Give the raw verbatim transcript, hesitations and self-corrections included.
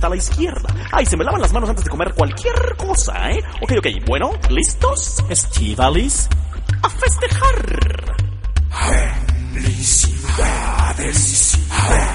a la izquierda. Ay, se me lavan las manos antes de comer cualquier cosa, ¿eh? Ok, ok, bueno, ¿listos? Estíbalis. ¡A festejar! Felicidades.